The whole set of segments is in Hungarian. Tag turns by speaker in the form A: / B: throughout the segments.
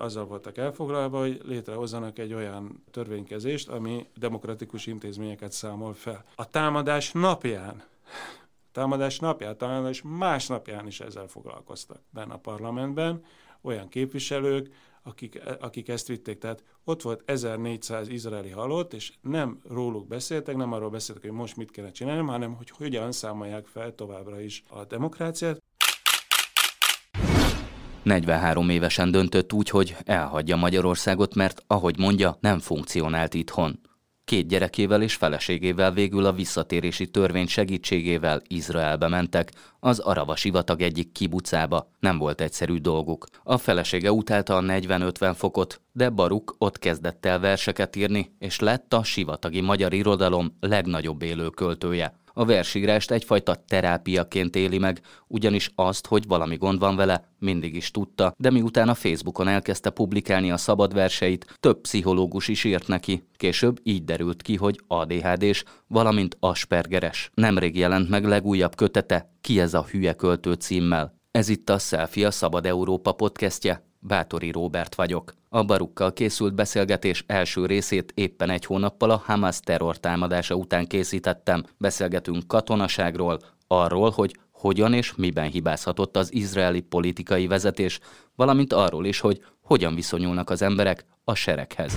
A: azzal voltak elfoglalva, hogy létrehozzanak egy olyan törvénykezést, ami demokratikus intézményeket számol fel. A támadás napján, támadás másnapján is ezzel foglalkoztak benne a parlamentben, olyan képviselők, akik ezt vitték. Tehát ott volt 1400 izraeli halott, és nem róluk beszéltek, nem arról beszéltek, hogy most mit kellene csinálni, hanem hogy hogyan számolják fel továbbra is a demokráciát.
B: 43 évesen döntött úgy, hogy elhagyja Magyarországot, mert ahogy mondja, nem funkcionált itthon. 2 gyerekével és feleségével végül a visszatérési törvény segítségével Izraelbe mentek, az Arava sivatag egyik kibucába. Nem volt egyszerű dolguk. A felesége utálta a 40-50 fokot, de Baruk ott kezdett el verseket írni, és lett a sivatagi magyar irodalom legnagyobb élő költője. A versírást egyfajta terápiaként éli meg, ugyanis azt, hogy valami gond van vele, mindig is tudta, de miután a Facebookon elkezdte publikálni a szabad verseit, több pszichológus is írt neki. Később így derült ki, hogy ADHD-s, valamint Aspergeres. Nemrég jelent meg legújabb kötete, Ki ez a hülye költő címmel. Ez itt a Selfie, a Szabad Európa podcastje. Bátori Róbert vagyok. A Barukkal készült beszélgetés első részét éppen 1 hónappal a Hamas terrortámadása után készítettem. Beszélgetünk katonaságról, arról, hogy hogyan és miben hibázhatott az izraeli politikai vezetés, valamint arról is, hogy hogyan viszonyulnak az emberek a sereghez.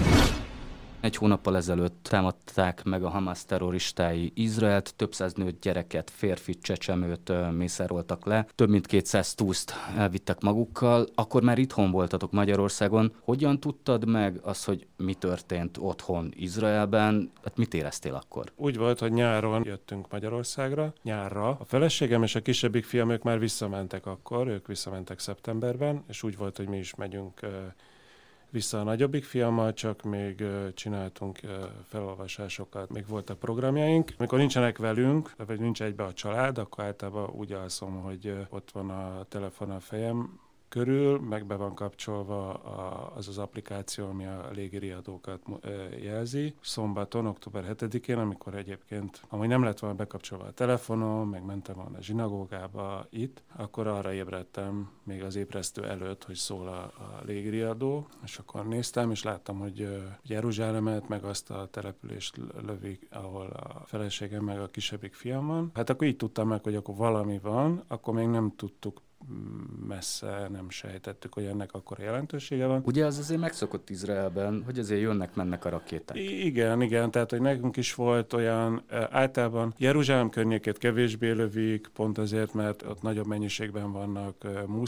B: 1 hónappal ezelőtt támadták meg a Hamas terroristái Izraelt, több száz nőt, gyereket, férfit, csecsemőt mészároltak le, több mint 200 túszt elvittek magukkal. Akkor már itthon voltatok Magyarországon. Hogyan tudtad meg azt, hogy mi történt otthon Izraelben? Hát mit éreztél akkor?
A: Úgy volt, hogy nyáron jöttünk Magyarországra, nyárra. A feleségem és a kisebbik fiam, ők már visszamentek akkor, ők visszamentek szeptemberben, és úgy volt, hogy mi is megyünk vissza a nagyobbik fiammal, csak még csináltunk felolvasásokat, még voltak programjaink. Amikor nincsenek velünk, vagy nincs egybe a család, akkor általában úgy alszom, hogy ott van a telefon a fejem körül, meg be van kapcsolva az applikáció, ami a légiriadókat jelzi. Szombaton, október 7-én, amikor egyébként, amúgy nem lett volna bekapcsolva a telefonom, meg mentem volna a zsinagógába itt, akkor arra ébredtem még az ébresztő előtt, hogy szól a légiriadó, és akkor néztem, és láttam, hogy Jeruzsálemet, meg azt a települést lövik, ahol a feleségem, meg a kisebbik fiam van. Hát akkor így tudtam meg, hogy akkor valami van, akkor még nem tudtuk messze, nem sejtettük, hogy ennek akkora jelentősége van.
B: Ugye az azért megszokott Izraelben, hogy azért jönnek-mennek a rakéták.
A: Igen, tehát hogy nekünk is volt olyan, általában Jeruzsálem környékét kevésbé lövik, pont azért, mert ott nagyobb mennyiségben vannak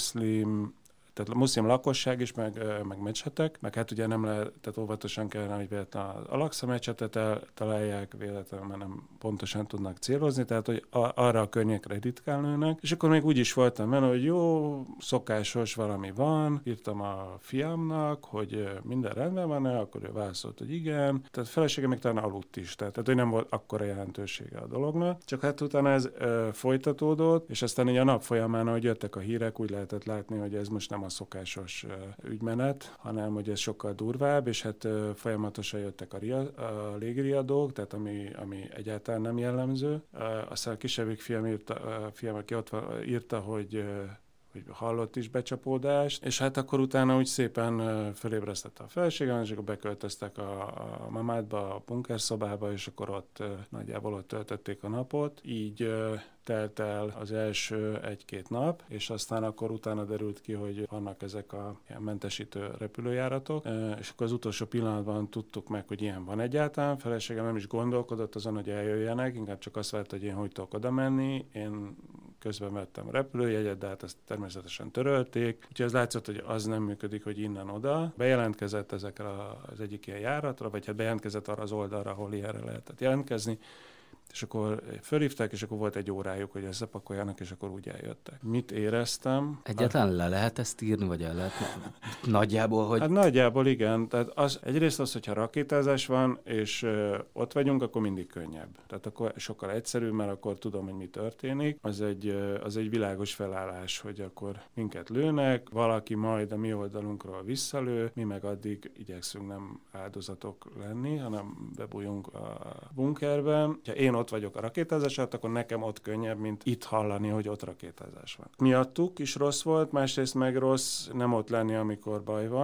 A: tehát a muszlim lakosság is, meg mecsetek, meg hát ugye nem lehet, tehát óvatosan kellene, hogy véletlenül az Al-Aqsa mecsetet találják, véletlenül, mert nem pontosan tudnak célozni, tehát hogy arra a környékre ritkán lőnek. És akkor még úgy is voltam benne, hogy jó, szokásos valami van, írtam a fiamnak, hogy minden rendben van-e, akkor ő válaszolt, hogy igen. Tehát a felesége még talán aludt is, tehát hogy nem volt akkora jelentősége a dolognak. Csak hát utána ez folytatódott, és aztán így a nap folyamán, ahogy jöttek a hírek, úgy lehetett látni, hogy ez most nem a szokásos ügymenet, hanem hogy ez sokkal durvább, és hát folyamatosan jöttek a légiriadók, tehát ami egyáltalán nem jellemző. Aztán a kisebbik fiam, aki ott írta, hogy hallott is becsapódást, és hát akkor utána úgy szépen fölébresztette a feleségem, és akkor beköltöztek a mamádba, a bunkerszobába, és akkor ott nagyjából ott töltötték a napot. Így telt el az első 1-2 nap, és aztán akkor utána derült ki, hogy vannak ezek a ilyen mentesítő repülőjáratok, és akkor az utolsó pillanatban tudtuk meg, hogy ilyen van egyáltalán. Feleségem nem is gondolkodott azon, hogy eljöjjenek, inkább csak azt várta, hogy én hogy tudok oda menni. Én közben vettem a repülőjegyet, de hát ezt természetesen törölték. Úgyhogy az látszott, hogy az nem működik, hogy innen oda. Bejelentkezett ezekre az egyik ilyen járatra, vagy hát bejelentkezett arra az oldalra, ahol ilyenre lehetett jelentkezni. És akkor fölhívták, és akkor volt 1 órájuk, hogy összepakoljanak, és akkor úgy eljöttek. Mit éreztem?
B: Egyáltalán le lehet ezt írni, vagy el lehet nagyjából, hogy...
A: Hát nagyjából igen. Tehát egyrészt az, hogyha rakétázás van, és ott vagyunk, akkor mindig könnyebb. Tehát akkor sokkal egyszerűbb, mert akkor tudom, hogy mi történik. Az egy világos felállás, hogy akkor minket lőnek, valaki majd a mi oldalunkról visszalő, mi meg addig igyekszünk nem áldozatok lenni, hanem bebújunk a bunkerben. Ha én ott vagyok a rakétázás alatt, akkor nekem ott könnyebb, mint itt hallani, hogy ott rakétázás van. Miattuk is rossz volt, másrészt meg rossz nem ott lenni, amikor baj van,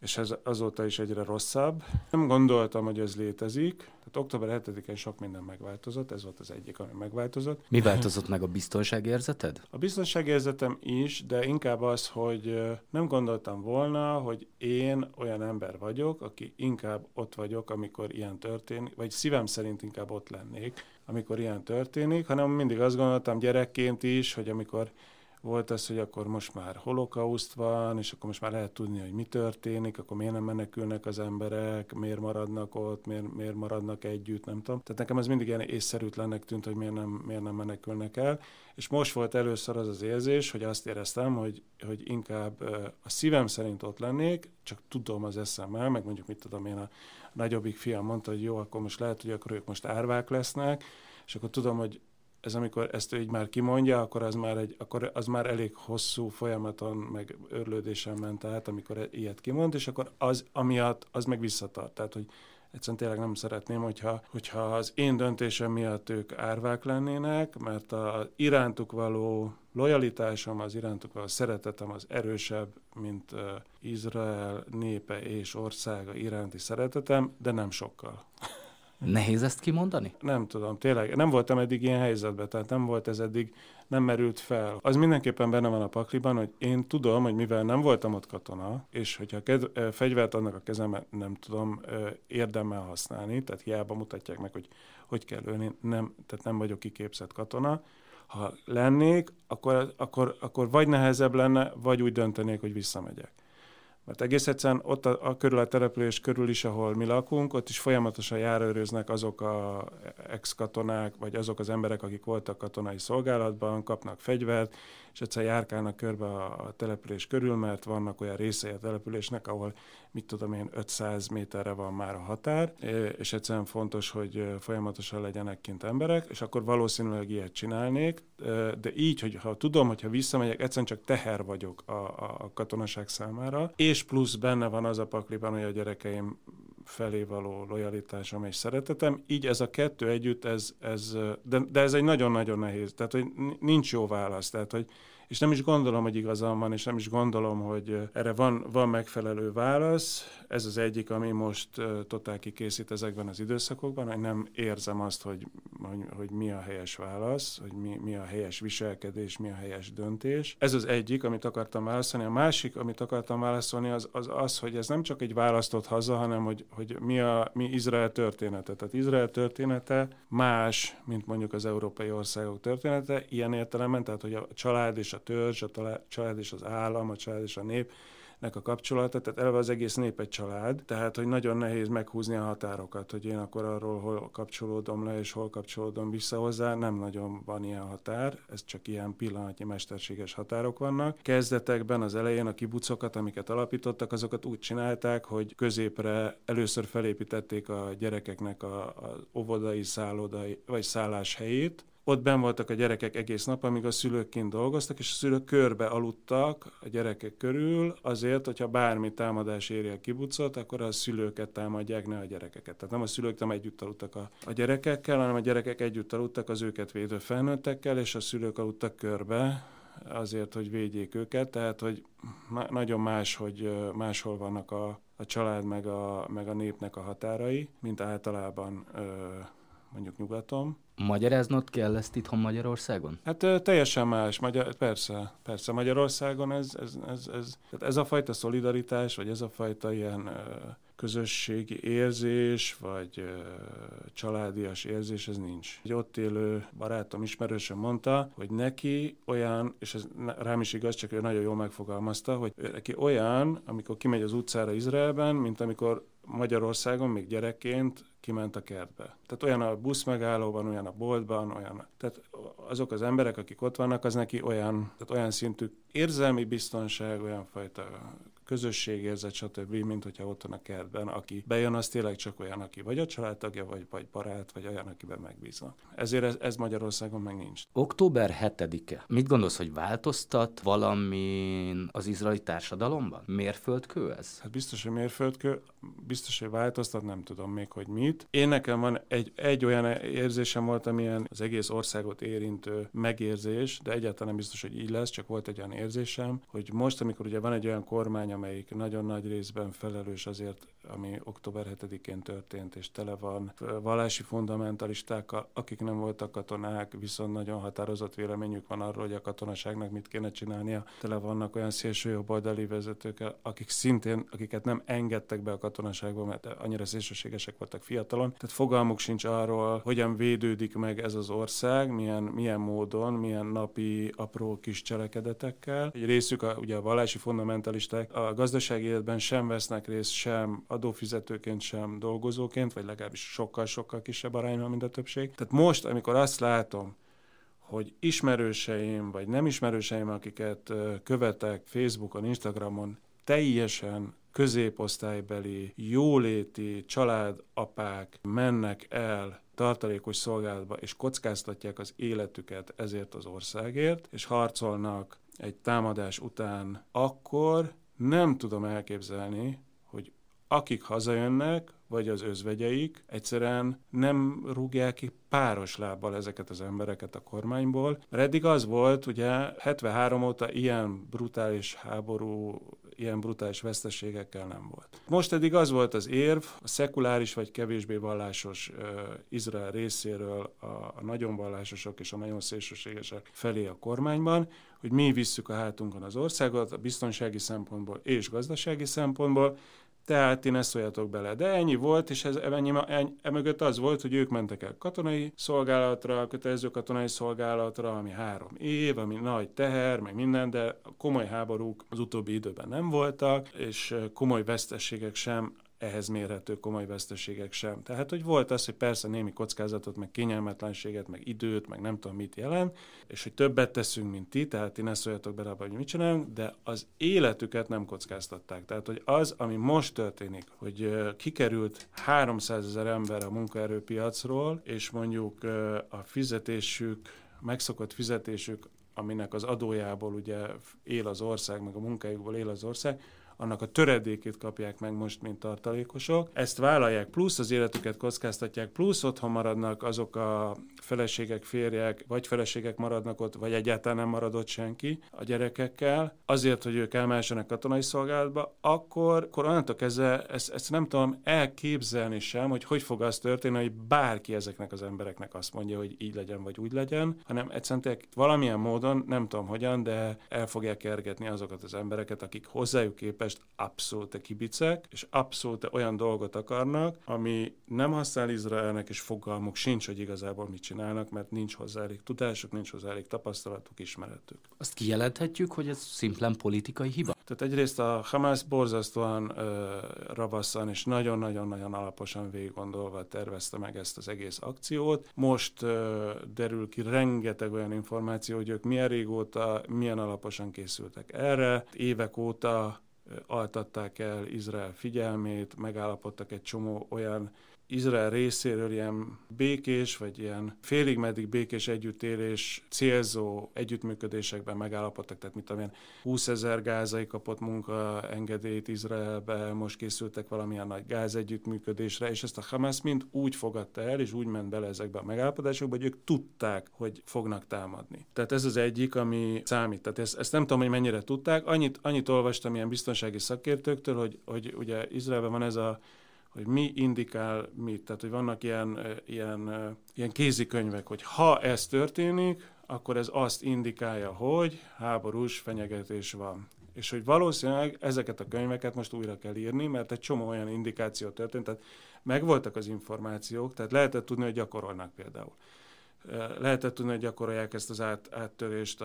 A: és ez azóta is egyre rosszabb. Nem gondoltam, hogy ez létezik. Tehát október 7-én sok minden megváltozott, ez volt az egyik, ami megváltozott.
B: Mi változott meg, a biztonságérzeted?
A: A biztonságérzetem is, de inkább az, hogy nem gondoltam volna, hogy én olyan ember vagyok, aki inkább ott vagyok, amikor ilyen történik, vagy szívem szerint inkább ott lennék, amikor ilyen történik, hanem mindig azt gondoltam gyerekként is, hogy amikor volt az, hogy akkor most már holokauszt van, és akkor most már lehet tudni, hogy mi történik, akkor miért nem menekülnek az emberek, miért maradnak ott, miért maradnak együtt, nem tudom. Tehát nekem ez mindig ilyen észszerűtlennek tűnt, hogy miért nem menekülnek el. És most volt először az érzés, hogy azt éreztem, hogy inkább a szívem szerint ott lennék, csak tudom az eszemmel, meg mondjuk mit tudom én, a nagyobbik fiam mondta, hogy jó, akkor most lehet, hogy akkor ők most árvák lesznek, és akkor tudom, hogy ez amikor ezt ő így már kimondja, akkor az már elég hosszú folyamaton, meg örlődésen ment át, amikor ilyet kimond, és akkor az amiatt az meg visszatart. Tehát, hogy egyszerűen tényleg nem szeretném, hogyha az én döntésem miatt ők árvák lennének, mert az irántuk való lojalitásom, az irántuk való szeretetem az erősebb, mint Izrael népe és országa iránti szeretetem, de nem sokkal.
B: Nehéz ezt kimondani?
A: Nem tudom, tényleg. Nem voltam eddig ilyen helyzetben, tehát nem volt ez eddig, nem merült fel. Az mindenképpen benne van a pakliban, hogy én tudom, hogy mivel nem voltam ott katona, és hogyha fegyvert adnak a kezembe, nem tudom érdemmel használni, tehát hiába mutatják meg, hogy kell lőni, tehát nem vagyok kiképzett katona. Ha lennék, akkor vagy nehezebb lenne, vagy úgy döntenék, hogy visszamegyek. Mert egész egyszerűen ott a település körül is, ahol mi lakunk, ott is folyamatosan járőröznek azok az ex-katonák, vagy azok az emberek, akik voltak katonai szolgálatban, kapnak fegyvert, és egyszerűen járkálnak körbe a település körül, mert vannak olyan részei a településnek, ahol mit tudom én, 500 méterre van már a határ, és egyszerűen fontos, hogy folyamatosan legyenek kint emberek, és akkor valószínűleg ilyet csinálnék, de így, hogyha tudom, hogyha visszamegyek, egyszerűen csak teher vagyok a katonaság számára, és plusz benne van az a pakliban, hogy a gyerekeim felé való lojalitásom és szeretetem, így ez a kettő együtt, de ez egy nagyon-nagyon nehéz, tehát hogy nincs jó válasz, tehát hogy és nem is gondolom, hogy igazam van, és nem is gondolom, hogy erre van megfelelő válasz. Ez az egyik, ami most totál kikészít ezekben az időszakokban, hogy nem érzem azt, hogy mi a helyes válasz, hogy mi a helyes viselkedés, mi a helyes döntés. Ez az egyik, amit akartam válaszolni. A másik, amit akartam válaszolni, az, hogy ez nem csak egy választott haza, hanem hogy mi Izrael története. Tehát Izrael története más, mint mondjuk az európai országok története, ilyen értelemben, tehát hogy a család és a törzs, a család és az állam, a család és a népnek a kapcsolata, tehát eleve az egész nép egy család, tehát hogy nagyon nehéz meghúzni a határokat, hogy én akkor arról hol kapcsolódom le és hol kapcsolódom vissza hozzá, nem nagyon van ilyen határ, ez csak ilyen pillanatnyi mesterséges határok vannak. Kezdetekben az elején a kibucokat, amiket alapítottak, azokat úgy csinálták, hogy középre először felépítették a gyerekeknek az óvodai, szállodai vagy szálláshelyét. Ott benn voltak a gyerekek egész nap, amíg a szülők kint dolgoztak, és a szülők körbe aludtak a gyerekek körül azért, hogyha bármi támadás éri a kibucot, akkor a szülőket támadják, ne a gyerekeket. Tehát nem a szülők nem együtt aludtak a gyerekekkel, hanem a gyerekek együtt aludtak az őket védő felnőttekkel, és a szülők aludtak körbe azért, hogy védjék őket. Tehát, hogy nagyon más, hogy máshol vannak a család meg a népnek a határai, mint általában mondjuk nyugaton.
B: Magyaráznod kell ezt itthon Magyarországon?
A: Hát teljesen más, persze Magyarországon ez a fajta szolidaritás, vagy ez a fajta ilyen közösségi érzés, vagy családias érzés, ez nincs. Egy ott élő barátom, ismerősöm mondta, hogy neki olyan, és ez rám is igaz, csak ő nagyon jól megfogalmazta, hogy neki olyan, amikor kimegy az utcára Izraelben, mint amikor Magyarországon még gyerekként kiment a kertbe. Tehát olyan a buszmegállóban, olyan a boltban, tehát azok az emberek, akik ott vannak, az neki olyan szintű érzelmi biztonság, olyan fajta közösségérzet, stb., mint hogyha ott van a kertben, aki bejön, az tényleg csak olyan, aki vagy a családtagja, vagy barát, vagy olyan, akiben megbíznak. Ezért ez Magyarországon meg nincs.
B: Október 7-e. Mit gondolsz, hogy változtat valamin az izraeli társadalomban? Mérföldkő ez?
A: Hát biztos, hogy mérföldkő, biztos, hogy változtat, nem tudom még, hogy mit. Én nekem van egy olyan érzésem volt, amilyen az egész országot érintő megérzés, de egyáltalán nem biztos, hogy így lesz, csak volt egy olyan érzésem, hogy most, amikor ugye van egy olyan kormány, amelyik nagyon nagy részben felelős azért, ami október 7-én történt, és tele van vallási fundamentalistákkal, akik nem voltak katonák, viszont nagyon határozott véleményük van arról, hogy a katonaságnak mit kéne csinálnia. Tele vannak olyan szélsőjobboldali vezetők, akiket nem engedtek be a katonaságba, mert annyira szélsőségesek voltak fiatalon. Tehát fogalmuk sincs arról, hogyan védődik meg ez az ország, milyen módon, milyen napi apró kis cselekedetekkel. Egy részük ugye a vallási fundamentalisták a gazdasági életben sem vesznek részt, sem adófizetőként, sem dolgozóként, vagy legalábbis sokkal-sokkal kisebb arányban, mint a többség. Tehát most, amikor azt látom, hogy ismerőseim, vagy nem ismerőseim, akiket követek Facebookon, Instagramon, teljesen középosztálybeli, jóléti családapák mennek el tartalékos szolgálatba, és kockáztatják az életüket ezért az országért, és harcolnak egy támadás után, akkor nem tudom elképzelni, hogy akik hazajönnek, vagy az özvegyeik egyszerűen nem rúgják ki páros lábbal ezeket az embereket a kormányból. Mert eddig az volt, ugye 73 óta ilyen brutális háború, ilyen brutális veszteségekkel nem volt. Most eddig az volt az érv, a szekuláris vagy kevésbé vallásos Izrael részéről a nagyon vallásosok és a nagyon szélsőségesek felé a kormányban, hogy mi visszük a hátunkon az országot a biztonsági szempontból és gazdasági szempontból, tehát ti ne szóljatok bele. De ennyi volt, és emögött az volt, hogy ők mentek el katonai szolgálatra, kötelező katonai szolgálatra, ami 3 év, ami nagy teher, meg minden, de komoly háborúk az utóbbi időben nem voltak, és komoly veszteségek sem, ehhez mérhető komoly veszteségek sem. Tehát, hogy volt az, hogy persze némi kockázatot, meg kényelmetlenséget, meg időt, meg nem tudom mit jelent, és hogy többet teszünk, mint ti, tehát ti ne szóljatok bele abba, hogy mit csinálunk, de az életüket nem kockáztatták. Tehát, hogy az, ami most történik, hogy kikerült 300 000 ember a munkaerőpiacról, és mondjuk a fizetésük, megszokott fizetésük, aminek az adójából ugye él az ország, meg a munkájukból él az ország, annak a töredékét kapják meg most, mint tartalékosok. Ezt vállalják, plusz az életüket kockáztatják, plusz otthon maradnak azok a feleségek, férjek, vagy feleségek maradnak ott, vagy egyáltalán nem maradott senki a gyerekekkel, azért, hogy ők elmehessenek katonai szolgálatba, akkor onnantól kezdve ezt nem tudom elképzelni sem, hogy fog az történni, hogy bárki ezeknek az embereknek azt mondja, hogy így legyen, vagy úgy legyen, hanem egyszerűen valamilyen módon, nem tudom hogyan, de el fogják kergetni azokat az embereket, akik hozzájuk képest abszolút kibicek, és abszolút olyan dolgot akarnak, ami nem használ Izraelnek, és fogalmuk sincs, hogy igazából mit csinálnak, mert nincs hozzá elég tudásuk, nincs hozzá elég tapasztalatuk, ismeretük.
B: Azt kijelenthetjük, hogy ez szimplán politikai hiba?
A: Tehát egyrészt a Hamász borzasztóan ravaszan és nagyon-nagyon-nagyon alaposan végiggondolva tervezte meg ezt az egész akciót. Most derül ki rengeteg olyan információ, hogy ők milyen régóta, milyen alaposan készültek erre. Évek óta altatták el Izrael figyelmét, megállapodtak egy csomó olyan Izrael részéről ilyen békés, vagy ilyen félig meddig békés együttélés célzó együttműködésekben megállapodtak, tehát mit tudom én, 20 000 gázai kapott munkaengedélyt Izraelbe, most készültek valamilyen nagy gázegyüttműködésre, és ezt a Hamász mind úgy fogadta el, és úgy ment bele ezekbe a megállapodásokba, hogy ők tudták, hogy fognak támadni. Tehát ez az egyik, ami számít. Tehát ezt nem tudom, hogy mennyire tudták. Annyit olvastam ilyen biztonsági szakértőktől, hogy ugye Izraelben van ez hogy mi indikál mit. Tehát, hogy vannak ilyen kézikönyvek, hogy ha ez történik, akkor ez azt indikálja, hogy háborús fenyegetés van. És hogy valószínűleg ezeket a könyveket most újra kell írni, mert egy csomó olyan indikáció történt, tehát megvoltak az információk, tehát lehetett tudni, hogy gyakorolnak például. Lehetett tudni, hogy gyakorolják ezt az áttörést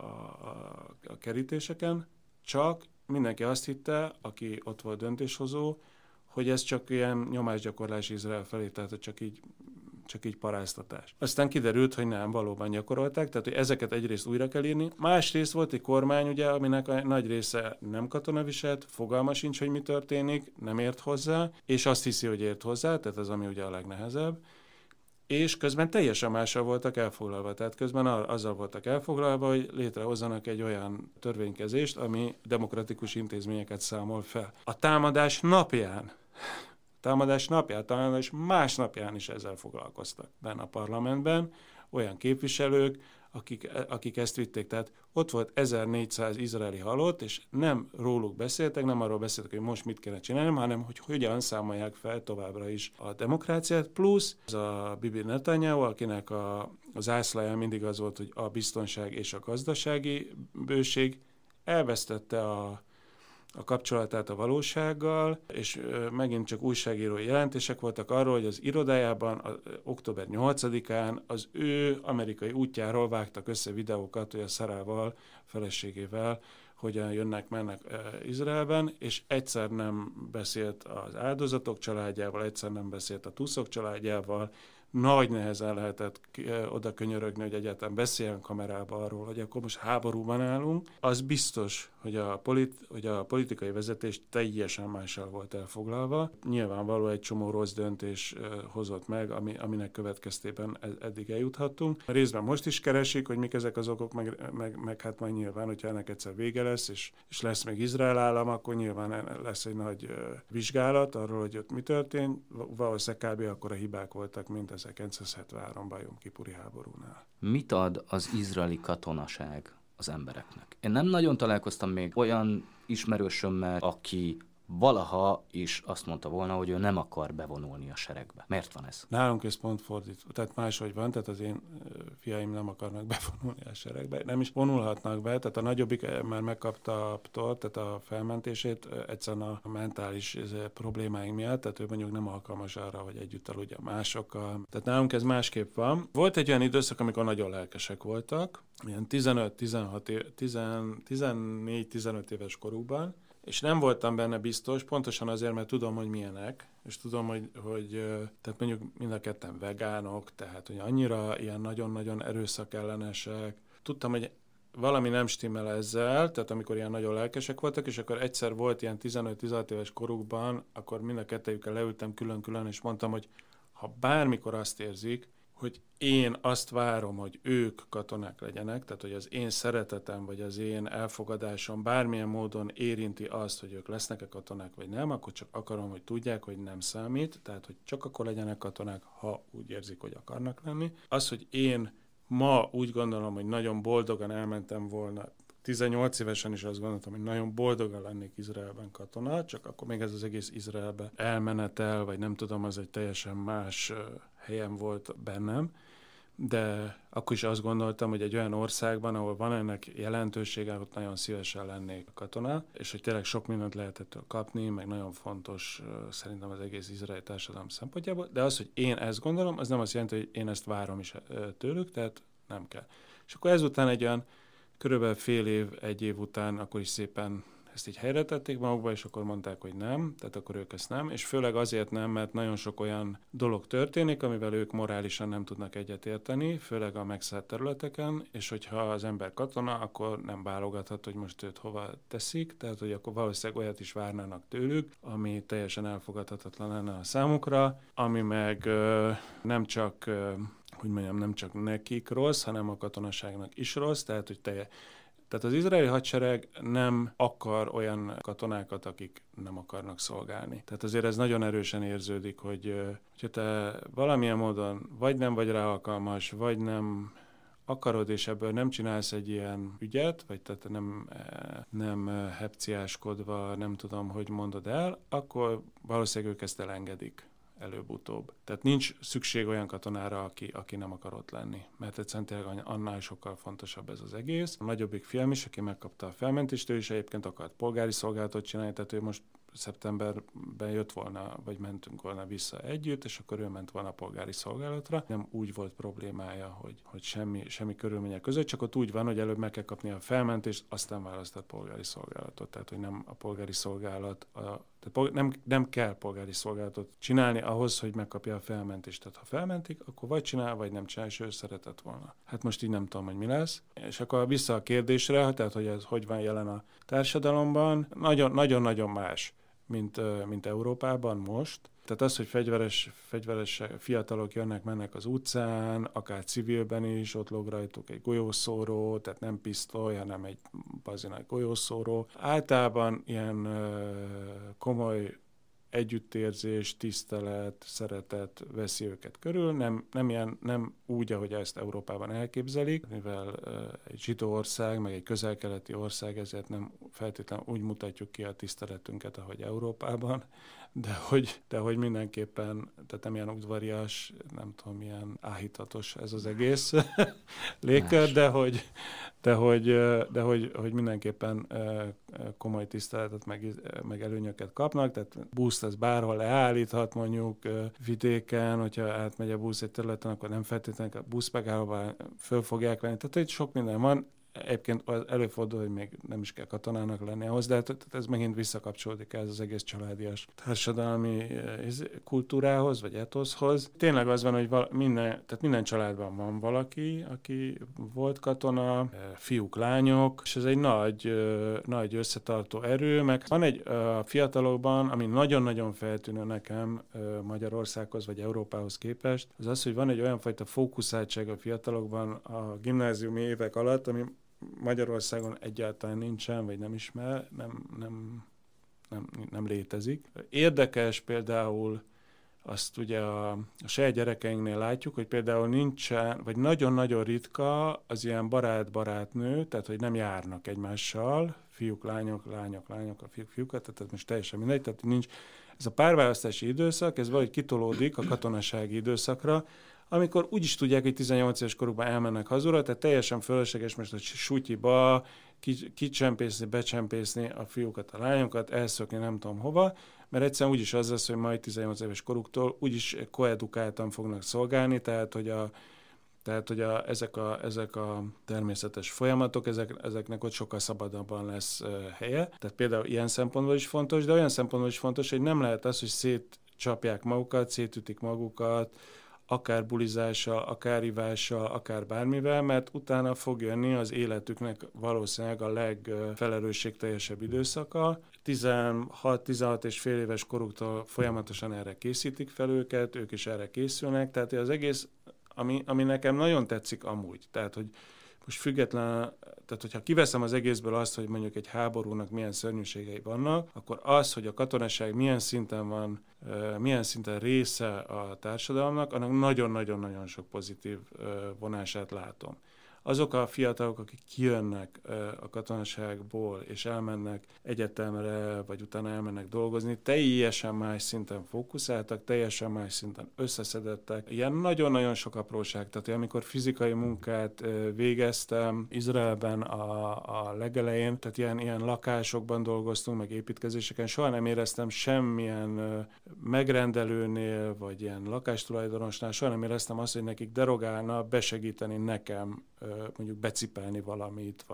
A: a kerítéseken, csak mindenki azt hitte, aki ott volt döntéshozó, hogy ez csak ilyen nyomásgyakorlás Izrael felé, tehát csak így paráztatás. Aztán kiderült, hogy nem, valóban gyakorolták, tehát hogy ezeket egyrészt újra kell írni. Másrészt volt egy kormány, ugye, aminek a nagy része nem katonaviselt, fogalma sincs, hogy mi történik, nem ért hozzá, és azt hiszi, hogy ért hozzá, tehát ez ami ugye a legnehezebb. És közben teljesen mással voltak elfoglalva. Tehát közben azzal voltak elfoglalva, hogy létrehozzanak egy olyan törvénykezést, ami demokratikus intézményeket számol fel. A támadás másnapján is ezzel foglalkoztak benne a parlamentben, olyan képviselők, akik ezt vitték. Tehát ott volt 1400 izraeli halott, és nem róluk beszéltek, nem arról beszéltek, hogy most mit kéne csinálni, hanem hogy hogyan számolják fel továbbra is a demokráciát, plusz az a Bibi Netanyahu, akinek az ászlája mindig az volt, hogy a biztonság és a gazdasági bőség, elvesztette a kapcsolatát a valósággal, és megint csak újságírói jelentések voltak arról, hogy az irodájában október 8-án az ő amerikai útjáról vágtak össze videókat, hogy a Szarával, feleségével hogyan jönnek-mennek Izraelben, és egyszer nem beszélt az áldozatok családjával, egyszer nem beszélt a tuszok családjával, nagy nehezen lehetett oda könyörögni, hogy egyáltalán beszéljen kamerába arról, hogy akkor most háborúban állunk. Az biztos, hogy a politikai vezetés teljesen mással volt elfoglalva. Nyilvánvaló egy csomó rossz döntés hozott meg, aminek következtében eddig eljuthattunk. A részben most is keresik, hogy mik ezek az okok, meg hát majd nyilván, hogyha ennek egyszer vége lesz, és lesz még Izrael állam, akkor nyilván lesz egy nagy vizsgálat arról, hogy ott mi történt. Valószínűleg kb. Akkor a hibák voltak, mint 1973-ban Jom Kipuri háborúnál.
B: Mit ad az izraeli katonaság az embereknek? Én nem nagyon találkoztam még olyan ismerősömmel, aki valaha is azt mondta volna, hogy ő nem akar bevonulni a seregbe. Miért van ez?
A: Nálunk ez pont fordítva, tehát máshogy van, tehát az én fiaim nem akarnak bevonulni a seregbe, nem is vonulhatnak be, tehát a nagyobbik már megkapta a PTOR, tehát a felmentését egyszerűen a mentális problémáink miatt, tehát ő mondjuk nem alkalmas arra, hogy együtt aludja másokkal. Tehát nálunk ez másképp van. Volt egy olyan időszak, amikor nagyon lelkesek voltak, ilyen 14-15 éves korukban, és nem voltam benne biztos, pontosan azért, mert tudom, hogy milyenek, és tudom, hogy tehát mondjuk mind a ketten vegánok, tehát hogy annyira ilyen nagyon-nagyon erőszakellenesek. Tudtam, hogy valami nem stimmel ezzel, tehát amikor ilyen nagyon lelkesek voltak, és akkor egyszer volt ilyen 15-16 éves korukban, akkor mind a kettejükkel leültem külön-külön, és mondtam, hogy ha bármikor azt érzik, hogy én azt várom, hogy ők katonák legyenek, tehát hogy az én szeretetem, vagy az én elfogadásom bármilyen módon érinti azt, hogy ők lesznek-e katonák, vagy nem, akkor csak akarom, hogy tudják, hogy nem számít, tehát hogy csak akkor legyenek katonák, ha úgy érzik, hogy akarnak lenni. Az, hogy én ma úgy gondolom, hogy nagyon boldogan elmentem volna, 18 évesen is azt gondoltam, hogy nagyon boldogan lennék Izraelben katona, csak akkor még ez az egész Izraelbe elmenetel, vagy nem tudom, az egy teljesen más helyen volt bennem, de akkor is azt gondoltam, hogy egy olyan országban, ahol van ennek jelentősége, ott nagyon szívesen lennék katona, és hogy tényleg sok mindent lehetett kapni, meg nagyon fontos szerintem az egész izraeli társadalom szempontjából, de az, hogy én ezt gondolom, az nem azt jelenti, hogy én ezt várom is tőlük, tehát nem kell. És akkor ezután egy olyan körülbelül fél év, egy év után akkor is szépen ezt így helyre tették magukba, és akkor mondták, hogy nem, tehát akkor ők ezt nem, és főleg azért nem, mert nagyon sok olyan dolog történik, amivel ők morálisan nem tudnak egyetérteni, főleg a megszállt területeken, és hogyha az ember katona, akkor nem válogathat, hogy most őt hova teszik, tehát hogy akkor valószínűleg olyat is várnának tőlük, ami teljesen elfogadhatatlan lenne a számukra, ami meg nem csak hogy mondjam, nem csak nekik rossz, hanem a katonaságnak is rossz, tehát az izraeli hadsereg nem akar olyan katonákat, akik nem akarnak szolgálni. Tehát azért ez nagyon erősen érződik, hogy te valamilyen módon vagy nem vagy rá alkalmas, vagy nem akarod, és ebből nem csinálsz egy ilyen ügyet, vagy tehát nem hepciáskodva, nem tudom, hogy mondod el, akkor valószínűleg ők ezt elengedik előbb-utóbb. Tehát nincs szükség olyan katonára, aki nem akar ott lenni. Mert egyszerűen tényleg annál sokkal fontosabb ez az egész. A nagyobbik fiam is, aki megkapta a felmentést, ő is egyébként akart polgári szolgálatot csinálni, tehát ő most szeptemberben jött volna, vagy mentünk volna vissza együtt, és akkor ő ment volna a polgári szolgálatra. Nem úgy volt problémája, hogy semmi körülmények között, csak ott úgy van, hogy előbb meg kell kapni a felmentést, aztán választott polgári szolgálatot. Tehát, hogy nem a polgári szolgálat, nem kell polgári szolgálatot csinálni ahhoz, hogy megkapja a felmentést. Tehát ha felmentik, akkor vagy csinál, vagy nem csinál, és ő szeretett volna. Hát most így nem tudom, hogy mi lesz. És akkor vissza a kérdésre, tehát hogy ez hogy van jelen a társadalomban, nagyon-nagyon más, mint Európában most. Tehát az, hogy fegyveres fiatalok mennek az utcán, akár civilben is, ott lóg rajtuk egy golyószóró, tehát nem pisztoly, hanem egy bazinagy golyószóró. Általában ilyen komoly együttérzés, tisztelet, szeretet veszi őket körül, nem úgy, ahogy ezt Európában elképzelik, mivel egy zsidó ország, meg egy közel-keleti ország, ezért nem feltétlenül úgy mutatjuk ki a tiszteletünket, ahogy Európában, de hogy mindenképpen, tehát nem ilyen udvarias, nem tudom, milyen áhítatos ez az egész légkör, de hogy mindenképpen komoly tiszteletet meg előnyöket kapnak, tehát buszt ez bárhol leállíthat, mondjuk vidéken, hogyha átmegy a busz egy területen, akkor nem feltétlenül a busz megállóban föl fogják venni, tehát itt sok minden van. Egyébként előfordul, hogy még nem is kell katonának lenni ahhoz, de ez megint visszakapcsolódik ez az egész családias társadalmi kultúrához, vagy etoszhoz. Tényleg az van, hogy minden családban van valaki, aki volt katona, fiúk, lányok, és ez egy nagy összetartó erő, meg van egy fiatalokban, ami nagyon-nagyon feltűnő nekem Magyarországhoz, vagy Európához képest, az az, hogy van egy olyan fajta fókuszáltság a fiatalokban a gimnáziumi évek alatt, ami Magyarországon egyáltalán nincsen, vagy nem ismer, nem létezik. Érdekes például, azt ugye a saját gyerekeinknél látjuk, hogy például nincsen, vagy nagyon-nagyon ritka az ilyen barát-barátnő, tehát hogy nem járnak egymással, fiúk, lányok, a fiúkat, tehát most teljesen mindegy, tehát nincs. Ez a párválasztási időszak, ez valahogy kitolódik a katonasági időszakra, amikor úgy is tudják, hogy 18 éves korukban elmennek hazura, tehát teljesen fölösleges most a sutyiba kicsempészni, becsempészni a fiúkat, a lányokat, elszökni nem tudom hova, mert egyszerűen úgyis az lesz, hogy majd 18 éves koruktól úgyis koedukáltan fognak szolgálni, tehát hogy ezek a természetes folyamatok, ezeknek ott sokkal szabadabban lesz helye. Tehát például ilyen szempontból is fontos, de olyan szempontból is fontos, hogy nem lehet az, hogy szétcsapják magukat, szétütik magukat, akár bulizással, akár ivással, akár bármivel, mert utána fog jönni az életüknek valószínűleg a legfelelősségteljesebb időszaka. 16 és fél éves koruktól folyamatosan erre készítik fel őket, ők is erre készülnek, tehát az egész, ami nekem nagyon tetszik amúgy, tehát hogy most független, tehát hogyha kiveszem az egészből azt, hogy mondjuk egy háborúnak milyen szörnyűségei vannak, akkor az, hogy a katonaság milyen szinten része a társadalomnak, annak nagyon-nagyon-nagyon sok pozitív vonását látom. Azok a fiatalok, akik kijönnek a katonaságból, és elmennek egyetemre, vagy utána elmennek dolgozni, teljesen más szinten fókuszáltak, teljesen más szinten összeszedettek. Ilyen nagyon-nagyon sok apróság, tehát amikor fizikai munkát végeztem Izraelben a legelején, tehát ilyen lakásokban dolgoztunk, meg építkezéseken, soha nem éreztem semmilyen megrendelőnél, vagy ilyen lakástulajdonosnál, soha nem éreztem azt, hogy nekik derogálna besegíteni nekem mondjuk becipelni valamit,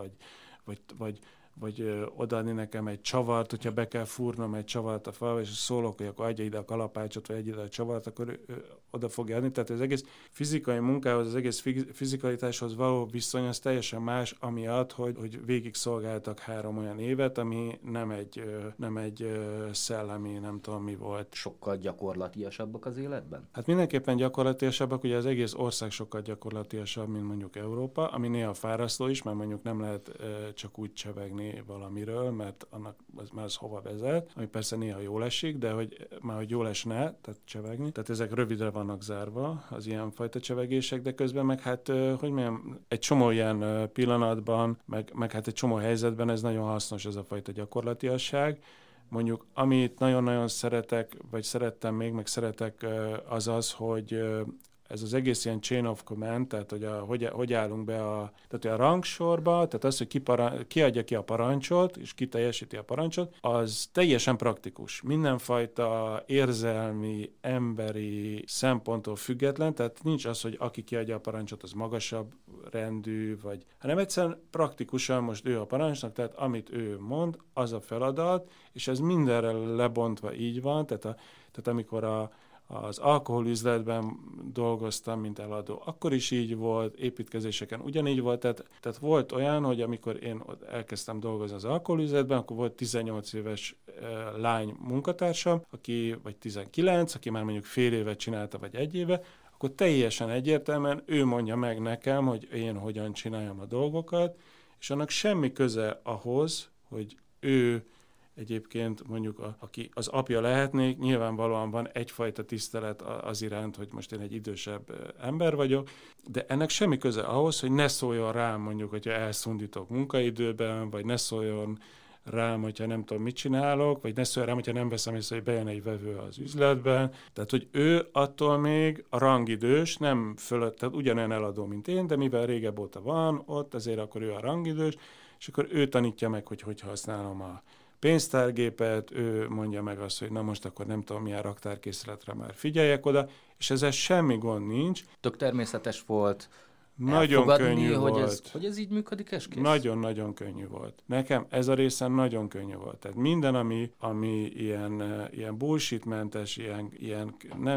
A: vagy odaadni nekem egy csavart, hogyha be kell fúrnom egy csavart a falba, és szólok, hogy akkor adja ide a kalapácsot, vagy adja ide a csavart, akkor ő oda fogja adni. Tehát az egész fizikai munkához, az egész fizikalitáshoz való viszony az teljesen más, amiatt, hogy végig szolgáltak 3 olyan évet, ami nem egy szellemi, nem tudom mi volt.
B: Sokkal gyakorlatiasabbak az életben?
A: Hát mindenképpen gyakorlatiasabbak, ugye az egész ország sokkal gyakorlatiasabb, mint mondjuk Európa, ami néha fárasztó is, mert mondjuk nem lehet csak úgy csevegni valamiről, mert annak az hova vezet, ami persze néha jól esik, de hogy jól esne, tehát csevegni. Tehát ezek rövidre vannak zárva, az ilyenfajta csevegések, de közben meg hát, hogy mondjam, egy csomó ilyen pillanatban, meg hát egy csomó helyzetben ez nagyon hasznos, ez a fajta gyakorlatiasság. Mondjuk, amit nagyon-nagyon szeretek, vagy szerettem még, meg szeretek, az, hogy ez az egész ilyen chain of command, tehát hogy állunk be tehát a rangsorba, tehát az, hogy ki adja ki a parancsot, és ki teljesíti a parancsot, az teljesen praktikus. Mindenfajta érzelmi, emberi szemponttól független, tehát nincs az, hogy aki kiadja a parancsot, az magasabb rendű, hanem egyszerűen praktikusan most ő a parancsnak, tehát amit ő mond, az a feladat, és ez mindenre lebontva így van, tehát amikor az alkoholüzletben dolgoztam, mint eladó. Akkor is így volt, építkezéseken ugyanígy volt, tehát volt olyan, hogy amikor én elkezdtem dolgozni az alkoholüzletben, akkor volt 18 éves lány munkatársam, vagy 19, aki már mondjuk fél évet csinálta, vagy 1 éve, akkor teljesen egyértelműen ő mondja meg nekem, hogy én hogyan csináljam a dolgokat, és annak semmi köze ahhoz, hogy ő egyébként mondjuk aki az apja lehetnék, nyilvánvalóan van egyfajta tisztelet az iránt, hogy most én egy idősebb ember vagyok, de ennek semmi köze ahhoz, hogy ne szóljon rám mondjuk, hogyha elszundítok munkaidőben, vagy ne szóljon rám, hogyha nem tudom, mit csinálok, vagy ne szóljon rám, hogyha nem veszem észre, hogy bejön egy vevő az üzletben. Tehát, hogy ő attól még a rangidős, nem fölött, tehát ugyanolyan eladó, mint én, de mivel régebb óta van ott, ezért akkor ő a rangidős, és akkor ő tanítja meg, hogy használom a pénztárgépet, ő mondja meg azt, hogy na most akkor nem tudom milyen raktárkészletre már figyeljek oda, és ezzel semmi gond nincs.
B: Tök természetes volt.
A: Nagyon könnyű volt.
B: Hogy ez így működik, és kész?
A: Nagyon-nagyon könnyű volt. Nekem ez a részen nagyon könnyű volt. Tehát minden, ami ilyen bullshitmentes, ilyen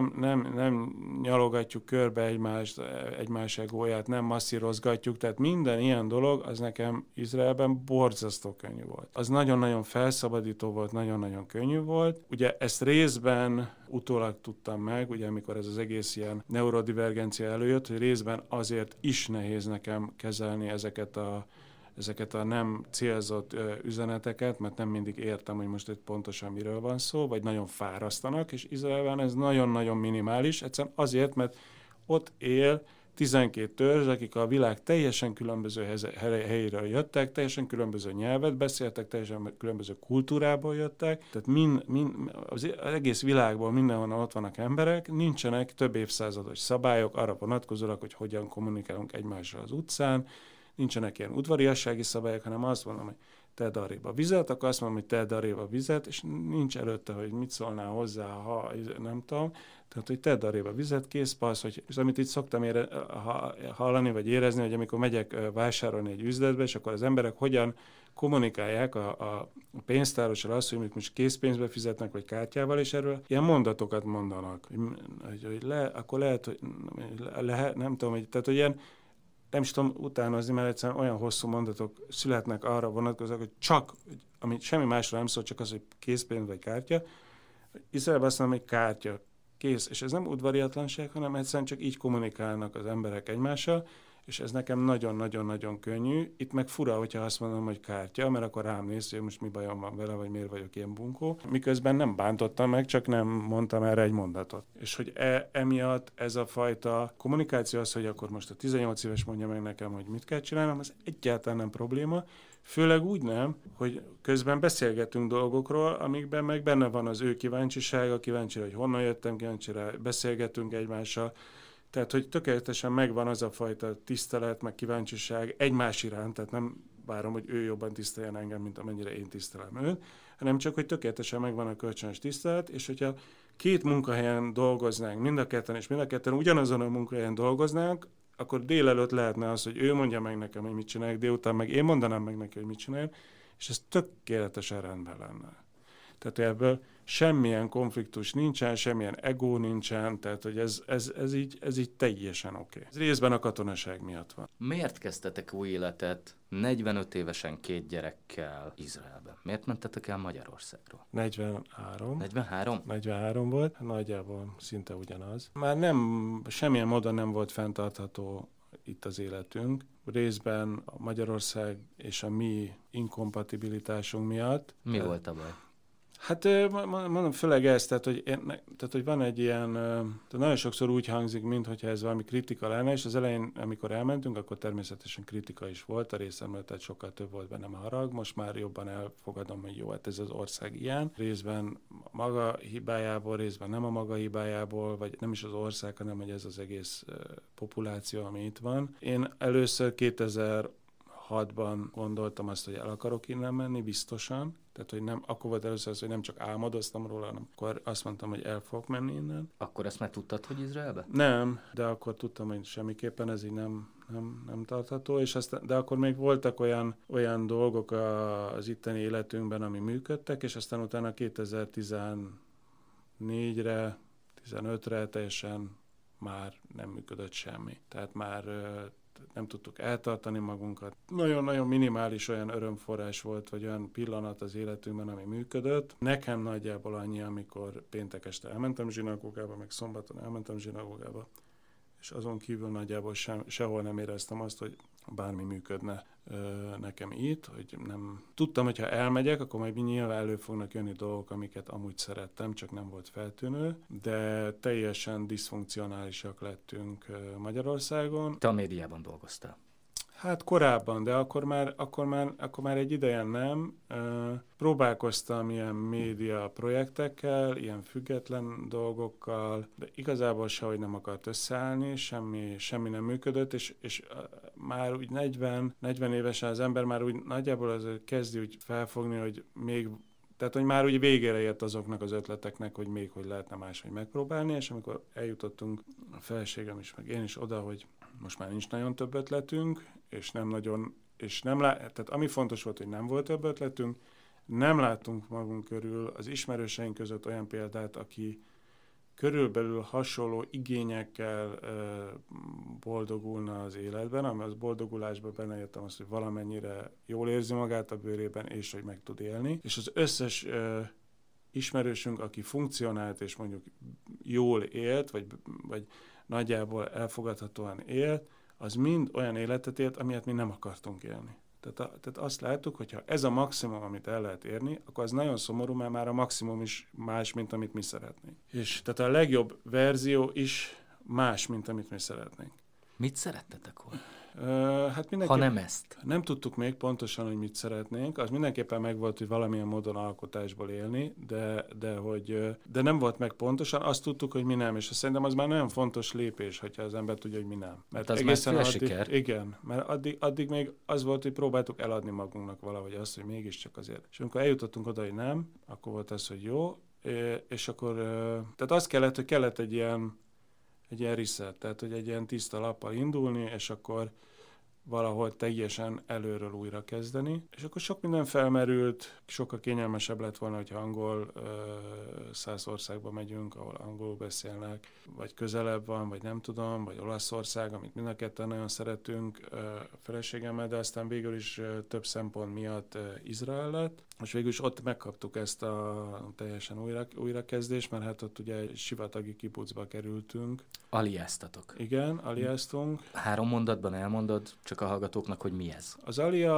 A: nem nyalogatjuk körbe egymás egóját, nem masszírozgatjuk, tehát minden ilyen dolog, az nekem Izraelben borzasztó könnyű volt. Az nagyon-nagyon felszabadító volt, nagyon-nagyon könnyű volt. Ugye ezt részben utólag tudtam meg, ugye amikor ez az egész ilyen neurodivergencia előjött, hogy részben azért is nehéz nekem kezelni ezeket a nem célzott üzeneteket, mert nem mindig értem, hogy most itt pontosan miről van szó, vagy nagyon fárasztanak, és Izraelben ez nagyon-nagyon minimális, egyszerűen azért, mert ott él 12 törzs, akik a világ teljesen különböző helyéről jöttek, teljesen különböző nyelvet beszéltek, teljesen különböző kultúrából jöttek, tehát az egész világból mindenhonnan ott vannak emberek, nincsenek több évszázados szabályok arra vonatkozólag, hogy hogyan kommunikálunk egymással az utcán, nincsenek ilyen udvariassági szabályok, hanem azt mondom, hogy tedd arrébb a vizet, akkor azt mondom, hogy tedd arrébb a vizet, és nincs előtte, hogy mit szólnál hozzá, ha nem tudom. Tehát, hogy tedd arrébb a vizet, kész, passz, hogy, és amit itt szoktam hallani, vagy érezni, hogy amikor megyek vásárolni egy üzletbe, és akkor az emberek hogyan kommunikálják a pénztárossal azt, hogy most készpénzbe fizetnek, vagy kártyával, és erről ilyen mondatokat mondanak. Akkor lehet, hogy nem tudom, tehát, hogy ilyen, nem is tudom utánozni, mert egyszerűen olyan hosszú mondatok születnek arra vonatkozóak, hogy csak, amit semmi másra nem szól, csak az, hogy készpénz vagy kártya. Izraelben azt mondom, hogy kártya, kész. És ez nem udvariatlanság, hanem egyszerűen csak így kommunikálnak az emberek egymással, és ez nekem nagyon-nagyon-nagyon könnyű. Itt meg fura, hogyha azt mondom, hogy kártya, mert akkor rám néz, hogy most mi bajom van vele, vagy miért vagyok ilyen bunkó. Miközben nem bántottam meg, csak nem mondtam erre egy mondatot. És hogy emiatt ez a fajta kommunikáció az, hogy akkor most a 18 éves mondja meg nekem, hogy mit kell csinálnom, az egyáltalán nem probléma. Főleg úgy nem, hogy közben beszélgetünk dolgokról, amikben meg benne van az ő kíváncsisága, kíváncsi, hogy honnan jöttem, kíváncsira beszélgetünk egymással. Tehát, hogy tökéletesen megvan az a fajta tisztelet, meg kíváncsiság egymás iránt, tehát nem várom, hogy ő jobban tiszteljen engem, mint amennyire én tisztelem őt, hanem csak, hogy tökéletesen megvan a kölcsönös tisztelet, és hogyha két munkahelyen dolgoznánk, mind a ketten ugyanazon a munkahelyen dolgoznánk, akkor délelőtt lehetne az, hogy ő mondja meg nekem, hogy mit csinálják, délután meg én mondanám meg neki, hogy mit csinálják, és ez tökéletesen rendben lenne. Tehát ebből semmilyen konfliktus nincsen, semmilyen ego nincsen, tehát hogy ez így teljesen oké. Ez részben a katonaság miatt van.
B: Miért kezdtetek új életet 45 évesen 2 gyerekkel Izraelben? Miért mentetek el Magyarországról?
A: 43.
B: 43?
A: 43 volt, nagyjából szinte ugyanaz. Már semmilyen módon nem volt fenntartható itt az életünk. Részben a Magyarország és a mi inkompatibilitásunk miatt.
B: Mi volt a baj?
A: Hát mondom, főleg ez, tehát hogy van egy ilyen, nagyon sokszor úgy hangzik, mintha ez valami kritika lenne, és az elején, amikor elmentünk, akkor természetesen kritika is volt a részemről, tehát sokkal több volt bennem a harag, most már jobban elfogadom, hogy jó, hát ez az ország ilyen, részben maga hibájából, részben nem a maga hibájából, vagy nem is az ország, hanem hogy ez az egész populáció, ami itt van. Én először 2006-ban gondoltam azt, hogy el akarok innen menni, biztosan. Tehát, hogy nem, akkor volt először az, hogy nem csak álmodoztam róla, hanem akkor azt mondtam, hogy el fogok menni innen.
B: Akkor ezt már tudtad, hogy Izraelbe?
A: Nem, de akkor tudtam, hogy semmiképpen ez így nem tartható, és de akkor még voltak olyan dolgok az itteni életünkben, ami működtek, és aztán utána 2014-re, 15-re teljesen már nem működött semmi. Tehát már nem tudtuk eltartani magunkat. Nagyon-nagyon minimális olyan örömforrás volt, vagy olyan pillanat az életünkben, ami működött. Nekem nagyjából annyi, amikor péntek este elmentem zsinagógába, meg szombaton elmentem zsinagógába, és azon kívül nagyjából sehol nem éreztem azt, hogy bármi működne nekem itt, hogy nem tudtam, hogy ha elmegyek, akkor majd nyilván elő fognak jönni dolgok, amiket amúgy szerettem, csak nem volt feltűnő, de teljesen diszfunkcionálisak lettünk Magyarországon.
B: Te a médiában dolgoztál?
A: Hát korábban, de akkor már egy ideje nem. Próbálkoztam ilyen média projektekkel, ilyen független dolgokkal, de igazából sehogy nem akart összeállni, semmi nem működött, és már úgy 40 évesen az ember már úgy nagyjából az kezdi úgy felfogni, hogy még, tehát hogy már úgy végére ért azoknak az ötleteknek, hogy még hogy lehetne máshogy megpróbálni, és amikor eljutottunk a feleségem is, meg én is oda, hogy most már nincs nagyon több ötletünk, tehát ami fontos volt, hogy nem volt több ötletünk, nem láttunk magunk körül az ismerőseink között olyan példát, aki körülbelül hasonló igényekkel boldogulna az életben, ami az boldogulásban benne értem azt, hogy valamennyire jól érzi magát a bőrében, és hogy meg tud élni. És az összes ismerősünk, aki funkcionált, és mondjuk jól élt, vagy nagyjából elfogadhatóan élt, az mind olyan életet élt, amilyet mi nem akartunk élni. Tehát azt láttuk, hogy ha ez a maximum, amit el lehet érni, akkor az nagyon szomorú, mert már a maximum is más, mint amit mi szeretnénk. És tehát a legjobb verzió is más, mint amit mi szeretnénk.
B: Mit szerettetek volna?
A: Hát
B: ha nem ezt?
A: Nem tudtuk még pontosan, hogy mit szeretnénk. Az mindenképpen megvolt, hogy valamilyen módon alkotásból élni, de nem volt meg pontosan. Azt tudtuk, hogy mi nem, és szerintem az már nagyon fontos lépés, hogyha az ember tudja, hogy mi nem.
B: Mert az egészen már siker.
A: Igen, mert addig még az volt, hogy próbáltuk eladni magunknak valahogy azt, hogy mégiscsak azért. És amikor eljutottunk oda, hogy nem, akkor volt az, hogy jó, és akkor tehát az kellett egy ilyen reset, tehát hogy egy ilyen tiszta lappal indulni, és akkor valahol teljesen előről újra kezdeni. És akkor sok minden felmerült, sokkal kényelmesebb lett volna, hogyha angol 100 országba megyünk, ahol angolul beszélnek, vagy közelebb van, vagy nem tudom, vagy Olaszország, amit mind a ketten nagyon szeretünk a feleségemmel, de aztán végül is több szempont miatt Izrael lett. És végül is ott megkaptuk ezt a teljesen újrakezdést, mert hát ott ugye egy sivatagi kibucba kerültünk.
B: Aliáztatok.
A: Igen, aliáztunk.
B: 3 mondatban elmondod csak a hallgatóknak, hogy mi ez?
A: Az alia